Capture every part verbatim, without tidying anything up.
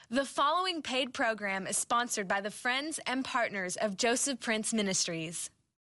The following paid program is sponsored by the friends and partners of Joseph Prince Ministries.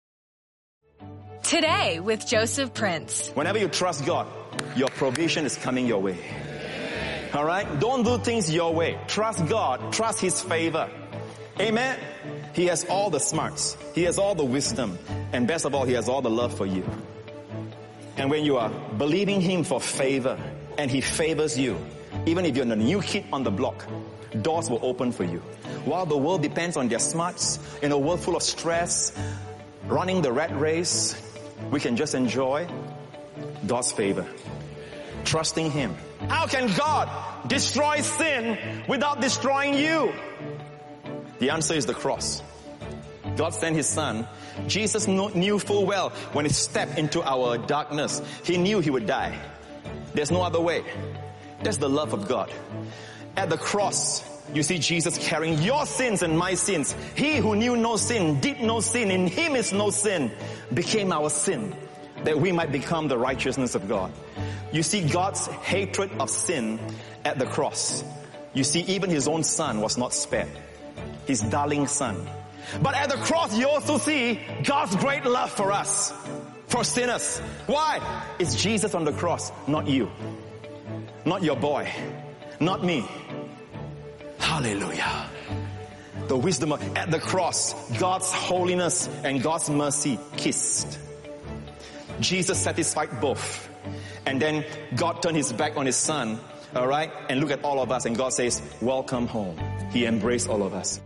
Today with Joseph Prince. Whenever you trust God, your provision is coming your way. All right? Don't do things your way. Trust God. Trust His favor. Amen? He has all the smarts. He has all the wisdom. And best of all, He has all the love for you. And when you are believing Him for favor, and He favors you, even if you're the new kid on the block, doors will open for you. While the world depends on their smarts, in a world full of stress, running the rat race, we can just enjoy God's favor. Trusting Him. How can God destroy sin without destroying you? The answer is the cross. God sent His Son. Jesus knew full well when He stepped into our darkness, He knew He would die. There's no other way. That's the love of God. At the cross, you see Jesus carrying your sins and my sins. He who knew no sin, did no sin, in Him is no sin, became our sin, that we might become the righteousness of God. You see God's hatred of sin at the cross. You see even His own Son was not spared. His darling Son. But at the cross you also see God's great love for us, for sinners. Why? It's Jesus on the cross, not you. Not your boy. Not me. Hallelujah. The wisdom of, at the cross, God's holiness and God's mercy kissed. Jesus satisfied both. And then God turned His back on His Son, all right? And look at all of us, and God says, welcome home. He embraced all of us.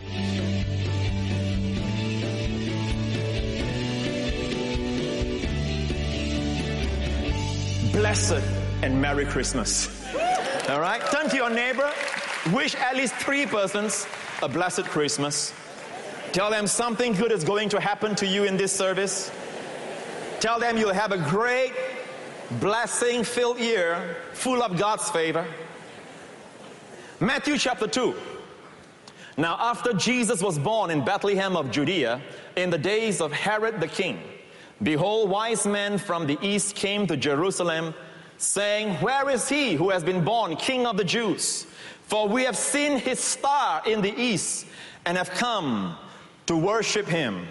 Blessed and Merry Christmas. All right? Turn to your neighbor. Wish at least three persons a blessed Christmas. Tell them something good is going to happen to you in this service. Tell them you'll have a great, blessing-filled year full of God's favor. Matthew chapter two. Now after Jesus was born in Bethlehem of Judea, in the days of Herod the king, behold, wise men from the east came to Jerusalem, saying, where is he who has been born King of the Jews? For we have seen his star in the east and have come to worship him.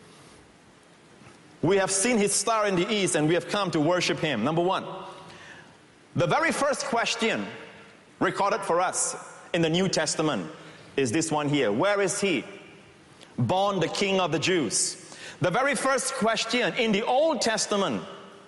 We have seen his star in the east and we have come to worship him. Number one, the very first question recorded for us in the New Testament is this one here. Where is he? Born the King of the Jews. The very first question in the Old Testament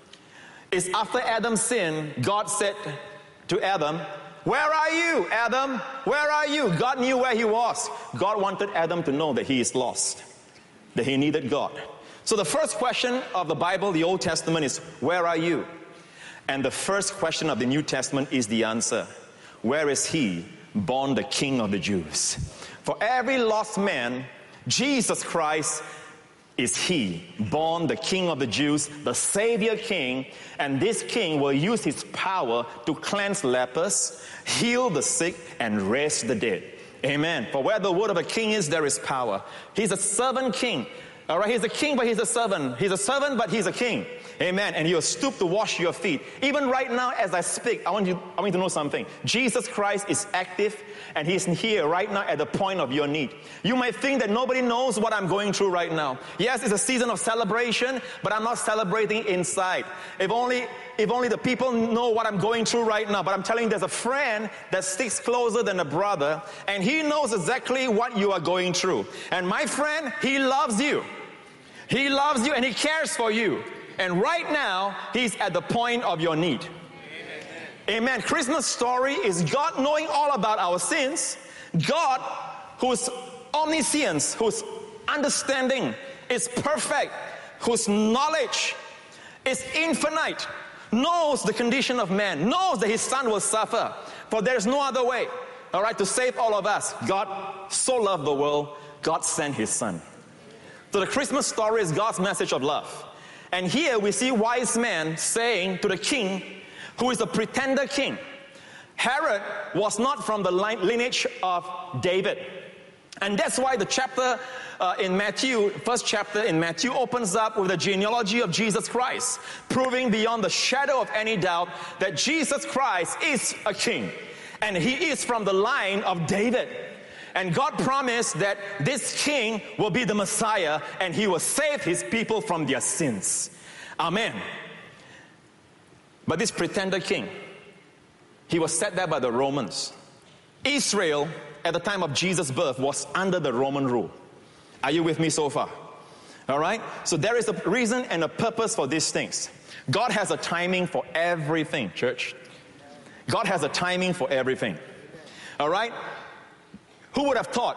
is after Adam's sin, God said to Adam, where are you, Adam? Where are you? God knew where he was. God wanted Adam to know that he is lost, that he needed God. So the first question of the Bible, the Old Testament, is where are you? And the first question of the New Testament is the answer. Where is he, born the King of the Jews? For every lost man, Jesus Christ is he, born the King of the Jews, the Savior King, and this King will use his power to cleanse lepers, heal the sick, and raise the dead. Amen. For where the word of a king is, there is power. He's a servant king. All right, he's a king, but he's a servant. He's a servant, but he's a king. Amen. And he'll stoop to wash your feet. Even right now, as I speak, I want you, I want you to know something. Jesus Christ is active, and he's here right now at the point of your need. You might think that nobody knows what I'm going through right now. Yes, it's a season of celebration, but I'm not celebrating inside. If only, if only the people know what I'm going through right now. But I'm telling you, there's a friend that sticks closer than a brother, and he knows exactly what you are going through. And my friend, he loves you. He loves you and he cares for you. And right now, he's at the point of your need. Amen. Amen. Christmas story is God knowing all about our sins. God, whose omniscience, whose understanding is perfect, whose knowledge is infinite, knows the condition of man, knows that his son will suffer. For there's no other way, all right, to save all of us. God so loved the world, God sent his son. So the Christmas story is God's message of love. And here we see wise men saying to the king, who is a pretender king. Herod was not from the lineage of David. And that's why the chapter uh, in Matthew, first chapter in Matthew opens up with the genealogy of Jesus Christ, proving beyond the shadow of any doubt that Jesus Christ is a king. And he is from the line of David. And God promised that this king will be the Messiah and he will save his people from their sins. Amen. But this pretender king, he was set there by the Romans. Israel, at the time of Jesus' birth, was under the Roman rule. Are you with me so far? All right? So there is a reason and a purpose for these things. God has a timing for everything, church. God has a timing for everything. All right? Who would have thought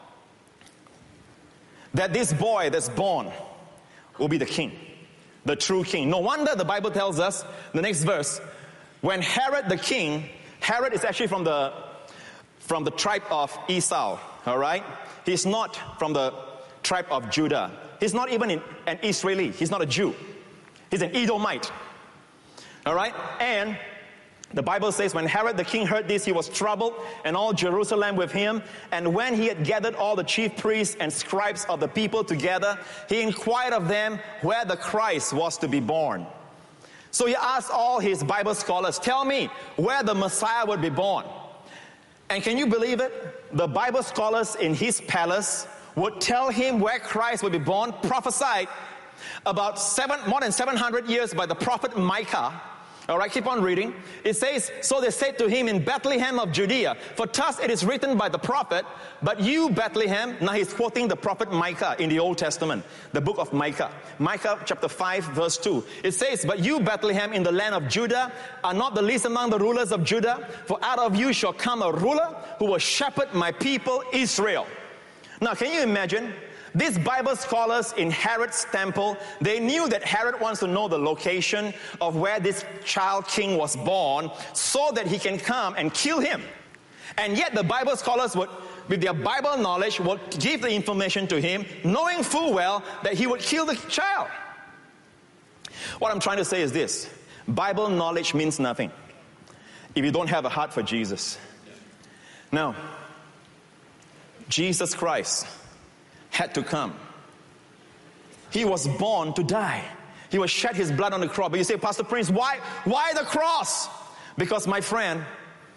that this boy that's born will be the king, the true king? No wonder the Bible tells us, the next verse, when Herod the king, Herod is actually from the from the tribe of Esau, all right? He's not from the tribe of Judah. He's not even an Israeli. He's not a Jew. He's an Edomite, all right? And the Bible says when Herod the king heard this, he was troubled, and all Jerusalem with him. And when he had gathered all the chief priests and scribes of the people together, he inquired of them where the Christ was to be born. So he asked all his Bible scholars, tell me where the Messiah would be born. And can you believe it? The Bible scholars in his palace would tell him where Christ would be born, prophesied about seven, more than seven hundred years by the prophet Micah. All right, keep on reading. It says, so they said to him, in Bethlehem of Judea, for thus it is written by the prophet, but you, Bethlehem, now he's quoting the prophet Micah in the Old Testament, the book of Micah. Micah chapter five, verse two. It says, but you, Bethlehem, in the land of Judah, are not the least among the rulers of Judah, for out of you shall come a ruler who will shepherd my people Israel. Now, can you imagine? These Bible scholars in Herod's temple, they knew that Herod wants to know the location of where this child king was born so that he can come and kill him. And yet the Bible scholars would, with their Bible knowledge, would give the information to him, knowing full well that he would kill the child. What I'm trying to say is this: Bible knowledge means nothing if you don't have a heart for Jesus. Now, Jesus Christ had to come. He was born to die. He was shed his blood on the cross. But you say, Pastor Prince, why, why the cross? Because, my friend,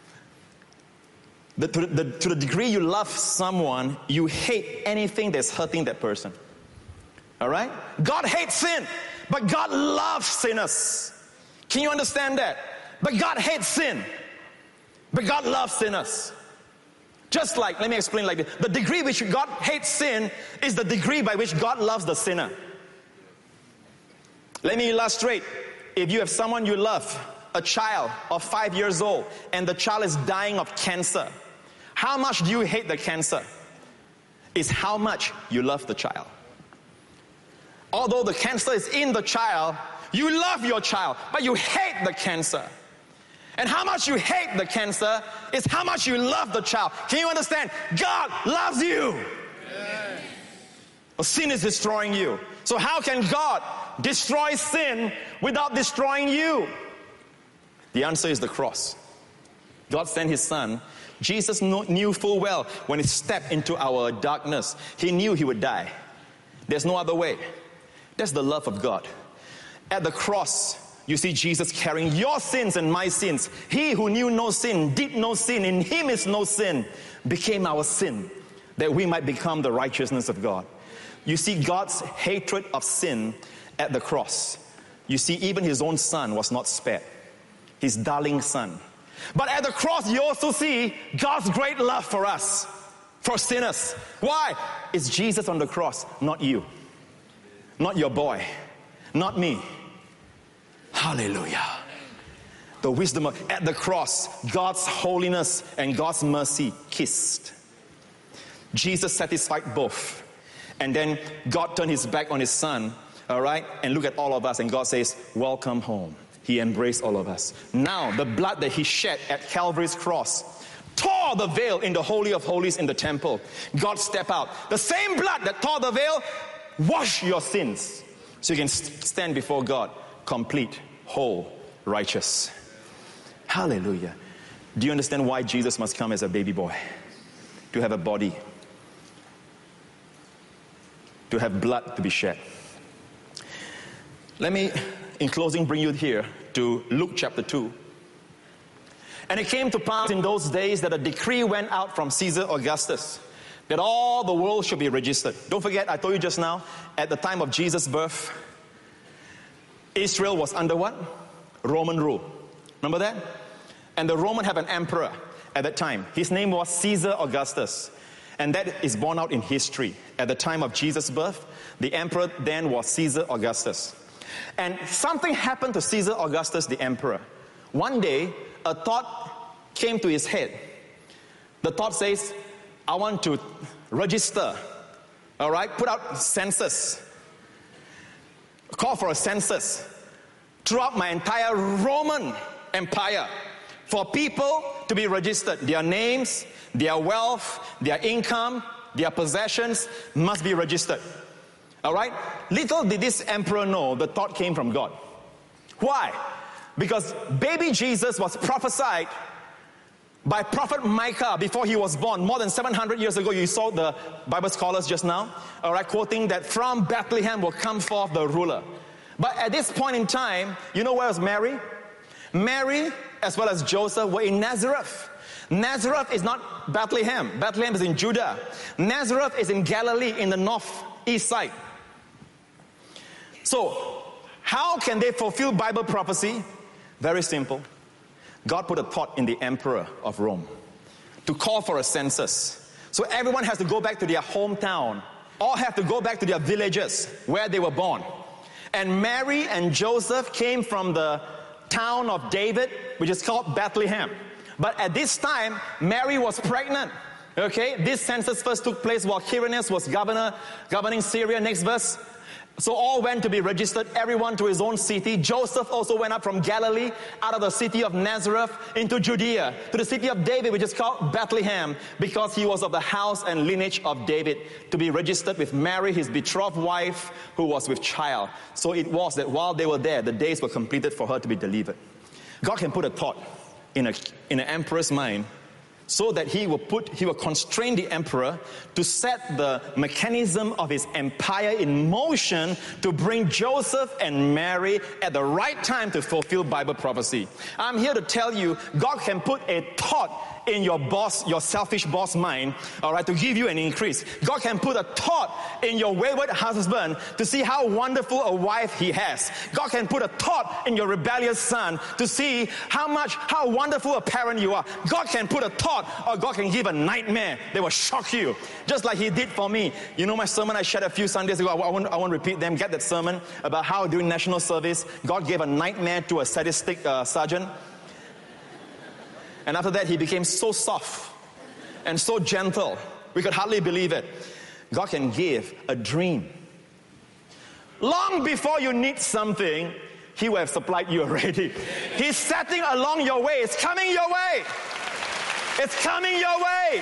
the, to, the, to the degree you love someone, you hate anything that's hurting that person. All right? God hates sin, but God loves sinners. Can you understand that? But God hates sin, but God loves sinners. Just like, let me explain like this. The degree which God hates sin is the degree by which God loves the sinner. Let me illustrate. If you have someone you love, a child of five years old, and the child is dying of cancer, how much do you hate the cancer? Is how much you love the child. Although the cancer is in the child, you love your child, but you hate the cancer. And how much you hate the cancer is how much you love the child. Can you understand? God loves you. Yes. Well, sin is destroying you. So how can God destroy sin without destroying you? The answer is the cross. God sent his son. Jesus knew full well when he stepped into our darkness, he knew he would die. There's no other way. That's the love of God. At the cross, you see Jesus carrying your sins and my sins. He who knew no sin, did no sin, in him is no sin, became our sin, that we might become the righteousness of God. You see God's hatred of sin at the cross. You see, even his own son was not spared. His darling son. But at the cross, you also see God's great love for us, for sinners. Why? It's Jesus on the cross, not you. Not your boy. Not me. Hallelujah. The wisdom of, at the cross, God's holiness and God's mercy kissed. Jesus satisfied both. And then God turned his back on his son, all right, and look at all of us, and God says, welcome home. He embraced all of us. Now, the blood that he shed at Calvary's cross tore the veil in the Holy of Holies in the temple. God stepped out. The same blood that tore the veil, wash your sins so you can stand before God complete, whole, righteous. Hallelujah. Do you understand why Jesus must come as a baby boy? To have a body. To have blood to be shed. Let me, in closing, bring you here to Luke chapter two. And it came to pass in those days that a decree went out from Caesar Augustus that all the world should be registered. Don't forget, I told you just now, at the time of Jesus' birth, Israel was under what? Roman rule. Remember that? And the Roman had an emperor at that time. His name was Caesar Augustus. And that is borne out in history. At the time of Jesus' birth, the emperor then was Caesar Augustus. And something happened to Caesar Augustus, the emperor. One day, a thought came to his head. The thought says, I want to register, all right, put out census, call for a census throughout my entire Roman Empire for people to be registered. Their names, their wealth, their income, their possessions must be registered. All right? Little did this emperor know the thought came from God. Why? Because baby Jesus was prophesied by prophet Micah before he was born, more than seven hundred years ago. You saw the Bible scholars just now, all right, quoting that from Bethlehem will come forth the ruler. But at this point in time, you know where was Mary? Mary, as well as Joseph, were in Nazareth. Nazareth is not Bethlehem. Bethlehem is in Judah. Nazareth is in Galilee, in the northeast side. So, how can they fulfill Bible prophecy? Very simple. God put a thought in the emperor of Rome to call for a census. So everyone has to go back to their hometown. All have to go back to their villages where they were born. And Mary and Joseph came from the town of David, which is called Bethlehem. But at this time, Mary was pregnant. Okay, this census first took place while Quirinius was governor, governing Syria. Next verse. So all went to be registered, everyone to his own city. Joseph also went up from Galilee, out of the city of Nazareth, into Judea, to the city of David, which is called Bethlehem, because he was of the house and lineage of David, to be registered with Mary, his betrothed wife, who was with child. So it was that while they were there, the days were completed for her to be delivered. God can put a thought in a in an emperor's mind, so that he will put, he will constrain the emperor to set the mechanism of his empire in motion to bring Joseph and Mary at the right time to fulfill Bible prophecy. I'm here to tell you, God can put a thought in your boss, your selfish boss mind, all right, to give you an increase. God can put a thought in your wayward husband to see how wonderful a wife he has. God can put a thought in your rebellious son to see how much, how wonderful a parent you are. God can put a thought, or God can give a nightmare that will shock you, just like he did for me. You know my sermon I shared a few Sundays ago, I won't, I won't repeat them. Get that sermon about how during national service, God gave a nightmare to a sadistic uh, sergeant. And after that, he became so soft and so gentle. We could hardly believe it. God can give a dream. Long before you need something, he will have supplied you already. He's setting along your way. It's coming your way. It's coming your way.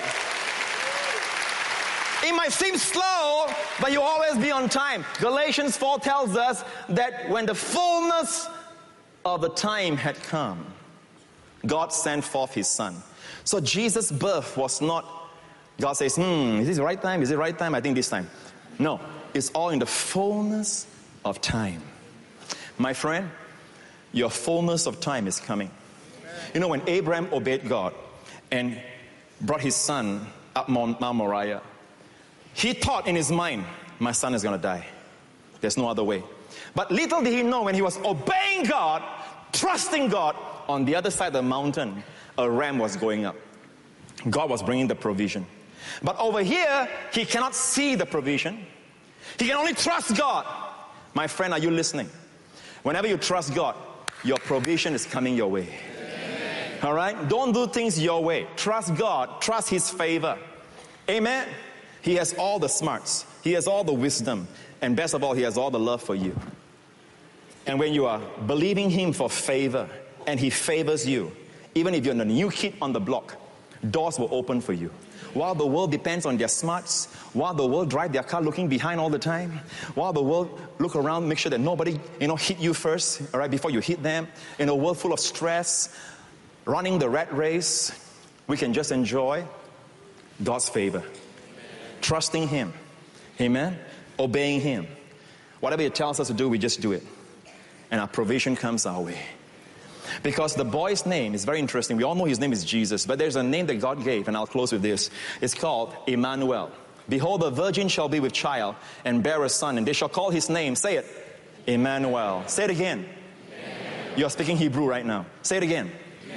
It might seem slow, but you'll always be on time. Galatians four tells us that when the fullness of the time had come, God sent forth his son. So Jesus' birth was not, God says, hmm, is this the right time? Is it the right time? I think this time. No, it's all in the fullness of time. My friend, your fullness of time is coming. Amen. You know, when Abraham obeyed God and brought his son up Mount, Mount Moriah, he thought in his mind, my son is going to die. There's no other way. But little did he know, when he was obeying God, trusting God, on the other side of the mountain, a ram was going up. God was bringing the provision. But over here, he cannot see the provision. He can only trust God. My friend, are you listening? Whenever you trust God, your provision is coming your way. Amen. All right? Don't do things your way. Trust God. Trust his favor. Amen? He has all the smarts. He has all the wisdom. And best of all, he has all the love for you. And when you are believing him for favor, and he favors you, even if you're the new kid on the block, doors will open for you. While the world depends on their smarts, while the world drive their car looking behind all the time, while the world look around, make sure that nobody, you know, hit you first, all right, before you hit them, in a world full of stress, running the rat race, we can just enjoy God's favor. Amen. Trusting him. Amen. Obeying him. Whatever he tells us to do, we just do it. And our provision comes our way. Because the boy's name is very interesting. We all know his name is Jesus, but there's a name that God gave, and I'll close with this. It's called Emmanuel. Behold, the virgin shall be with child and bear a son, and they shall call his name, say it, Emmanuel. Say it again. Emmanuel. You're speaking Hebrew right now. Say it again.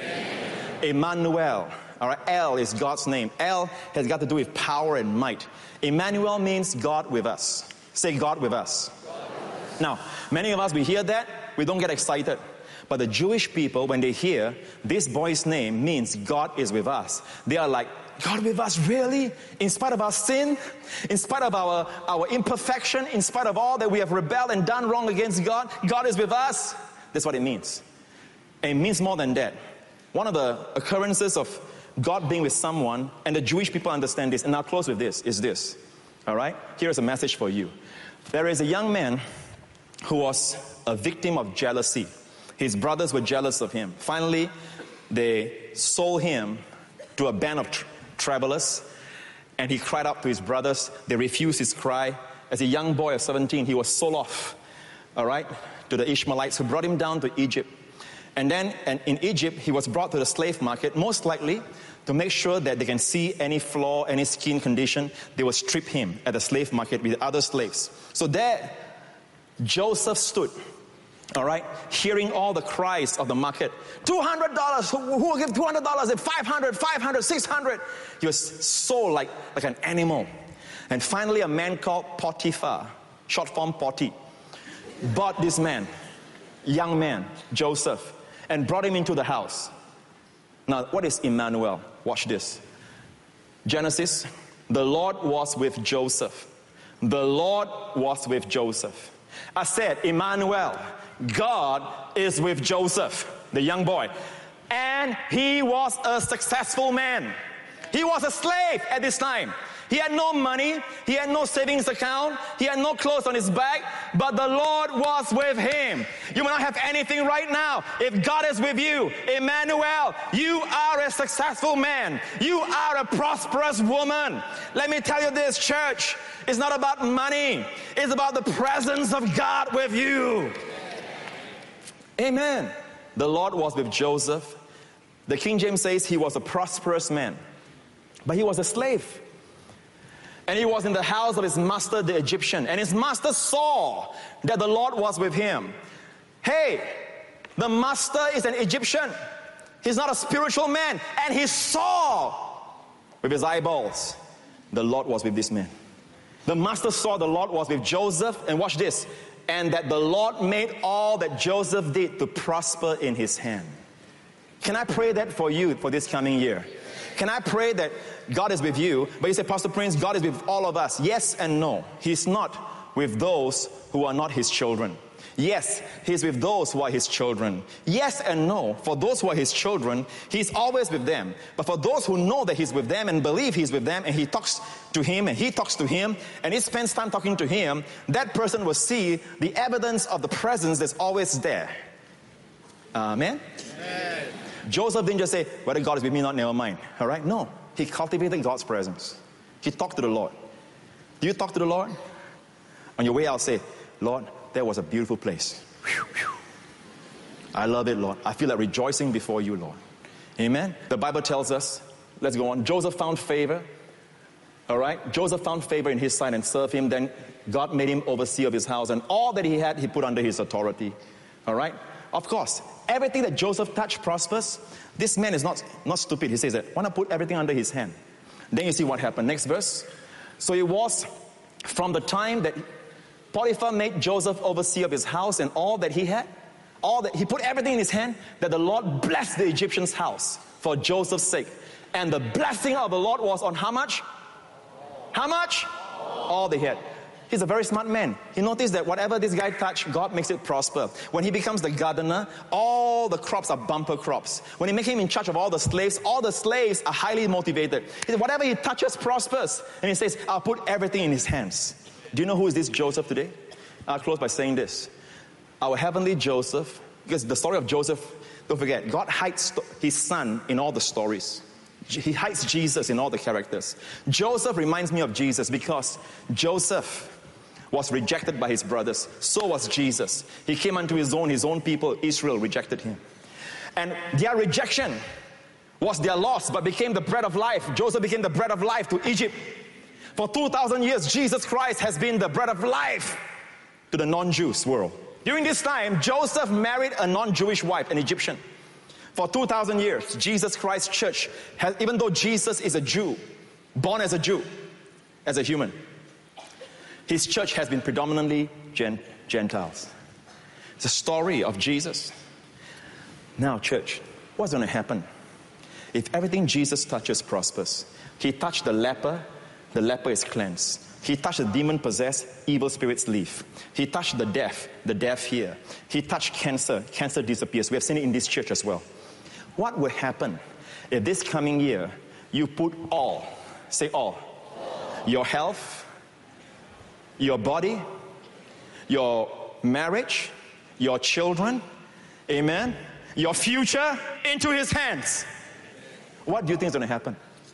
Emmanuel. All right, El is God's name. El has got to do with power and might. Emmanuel means God with us. Say God with us. God with us. Now, many of us, we hear that, we don't get excited. But the Jewish people, when they hear this boy's name means God is with us, they are like, God with us, really? In spite of our sin, in spite of our, our imperfection, in spite of all that we have rebelled and done wrong against God, God is with us. That's what it means. And it means more than that. One of the occurrences of God being with someone, and the Jewish people understand this, and I'll close with this, is this. All right? Here's a message for you. There is a young man who was a victim of jealousy. His brothers were jealous of him. Finally, they sold him to a band of tra- travelers, and he cried out to his brothers. They refused his cry. As a young boy of seventeen, he was sold off, all right, to the Ishmaelites, who brought him down to Egypt. And then and in Egypt, he was brought to the slave market, most likely to make sure that they can see any flaw, any skin condition. They will strip him at the slave market with other slaves. So there, Joseph stood, all right, hearing all the cries of the market. two hundred dollars, who, who will give two hundred dollars? And five hundred, five hundred, six hundred. He was sold like, like an animal. And finally, a man called Potiphar, short form Poti, bought this man, young man, Joseph, and brought him into the house. Now, what is Emmanuel? Watch this. Genesis, the Lord was with Joseph. The Lord was with Joseph. I said, Emmanuel, God is with Joseph, the young boy. And he was a successful man. He was a slave at this time. He had no money. He had no savings account. He had no clothes on his back. But the Lord was with him. You may not have anything right now. If God is with you, Emmanuel, you are a successful man. You are a prosperous woman. Let me tell you this, church. It's not about money. It's about the presence of God with you. Amen. The Lord was with Joseph. The King James says he was a prosperous man. But he was a slave. And he was in the house of his master, the Egyptian. And his master saw that the Lord was with him. Hey, the master is an Egyptian. He's not a spiritual man. And he saw with his eyeballs the Lord was with this man. The master saw the Lord was with Joseph. And watch this. And that the Lord made all that Joseph did to prosper in his hand. Can I pray that for you for this coming year? Can I pray that God is with you? But you say, Pastor Prince, God is with all of us. Yes and no. He's not with those who are not his children. Yes, he's with those who are his children. Yes and no. For those who are his children, he's always with them. But for those who know that he's with them and believe he's with them, and he talks to him and he talks to him and he spends time talking to him, that person will see the evidence of the presence that's always there. Amen? Amen. Joseph didn't just say, whether God is with me or not, never mind. All right? No. He cultivated God's presence. He talked to the Lord. Do you talk to the Lord? On your way out, say, Lord, that was a beautiful place. Whew, whew. I love it, Lord. I feel like rejoicing before you, Lord. Amen? The Bible tells us, let's go on. Joseph found favor. All right? Joseph found favor in his sight and served him. Then God made him overseer of his house. And all that he had, he put under his authority. All right? Of course, everything that Joseph touched prospers. This man is not, not stupid. He says that, why not put everything under his hand? Then you see what happened. Next verse. So it was from the time that Potiphar made Joseph overseer of his house and all that he had, all that he put everything in his hand, that the Lord blessed the Egyptian's house for Joseph's sake. And the blessing of the Lord was on how much? How much? All they had. He's a very smart man. He noticed that whatever this guy touched, God makes it prosper. When he becomes the gardener, all the crops are bumper crops. When he makes him in charge of all the slaves, all the slaves are highly motivated. He said, whatever he touches prospers. And he says, I'll put everything in his hands. Do you know who is this Joseph today? I'll close by saying this. Our heavenly Joseph, because the story of Joseph, don't forget, God hides his son in all the stories. He hides Jesus in all the characters. Joseph reminds me of Jesus because Joseph was rejected by his brothers. So was Jesus. He came unto his own, his own people, Israel, rejected him. And their rejection was their loss, but became the bread of life. Joseph became the bread of life to Egypt. For two thousand years, Jesus Christ has been the bread of life to the non-Jews world. During this time, Joseph married a non-Jewish wife, an Egyptian. For two thousand years, Jesus Christ Church has, even though Jesus is a Jew, born as a Jew, as a human, his church has been predominantly Gen- Gentiles. It's a story of Jesus. Now, church, what's going to happen if everything Jesus touches prospers? He touched the leper, the leper is cleansed. He touched the demon-possessed, evil spirits leave. He touched the deaf, the deaf hear. He touched cancer, cancer disappears. We have seen it in this church as well. What will happen if this coming year you put all, say all, your health, your body, your marriage, your children, amen, your future into His hands? What do you think is going to happen?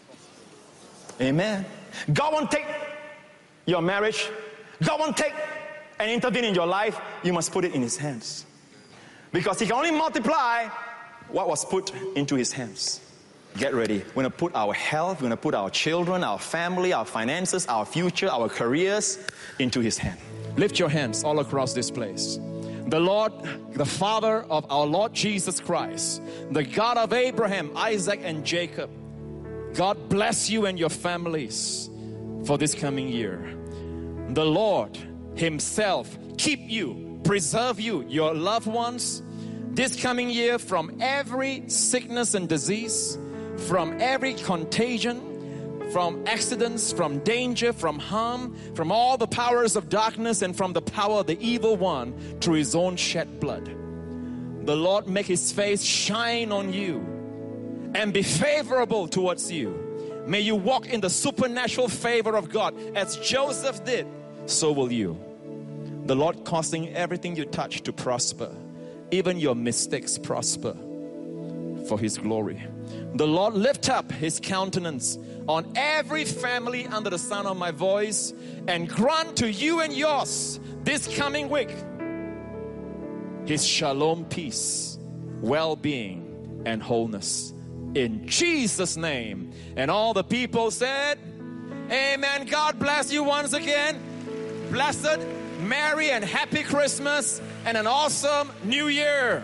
Amen. God won't take your marriage. God won't take and intervene in your life. You must put it in His hands. Because He can only multiply what was put into His hands. Get ready. We're going to put our health, we're going to put our children, our family, our finances, our future, our careers into His hand. Lift your hands all across this place. The Lord, the Father of our Lord Jesus Christ, the God of Abraham, Isaac, and Jacob, God bless you and your families for this coming year. The Lord Himself keep you, preserve you, your loved ones, this coming year from every sickness and disease, from every contagion, from accidents, from danger, from harm, from all the powers of darkness, and from the power of the evil one through His own shed blood. The Lord make His face shine on you and be favorable towards you. May you walk in the supernatural favor of God. As Joseph did, so will you. The Lord causing everything you touch to prosper, even your mistakes prosper for His glory. The Lord lift up His countenance on every family under the sound of my voice and grant to you and yours this coming week His shalom, peace, well-being, and wholeness. In Jesus' name. And all the people said, amen. God bless you once again. Blessed, merry, and happy Christmas and an awesome New Year.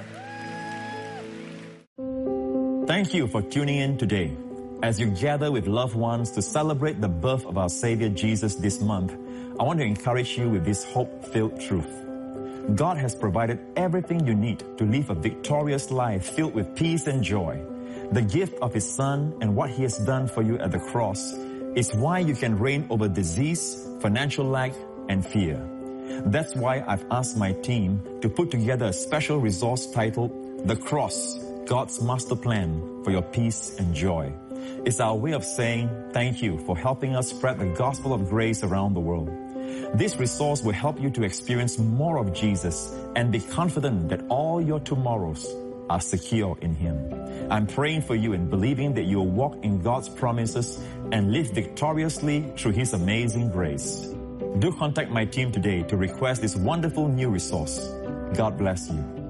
Thank you for tuning in today. As you gather with loved ones to celebrate the birth of our Savior Jesus this month, I want to encourage you with this hope-filled truth. God has provided everything you need to live a victorious life filled with peace and joy. The gift of His Son and what He has done for you at the cross is why you can reign over disease, financial lack, and fear. That's why I've asked my team to put together a special resource titled The Cross, God's Master Plan for Your Peace and Joy. It's our way of saying thank you for helping us spread the gospel of grace around the world. This resource will help you to experience more of Jesus and be confident that all your tomorrows are secure in Him. I'm praying for you and believing that you'll walk in God's promises and live victoriously through His amazing grace. Do contact my team today to request this wonderful new resource. God bless you.